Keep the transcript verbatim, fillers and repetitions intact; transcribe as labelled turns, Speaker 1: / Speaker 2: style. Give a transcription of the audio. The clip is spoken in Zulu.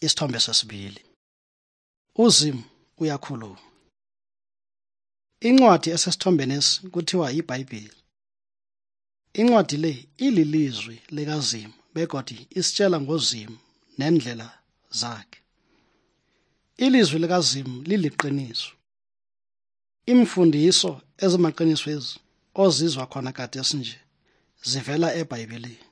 Speaker 1: Isithombe sesibili. uZimu uyakhuluma. Incwadi esesithombeni lesi kuthiwa iBhayibheli. Incwadi le ililizwi likaZimu begodi isitshela ngoZimu nendlela zakhe. Ilizwi likaZimu liliqiniso. Imfundiso ezimaqiniso ezi ozizwa khona kade sinje zivela eBhayibhelini.